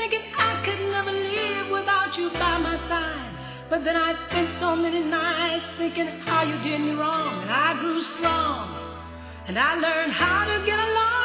thinking I could never live without you by my side. But then I spent so many nights thinking how you did me wrong, and I grew strong, and I learned how to get along.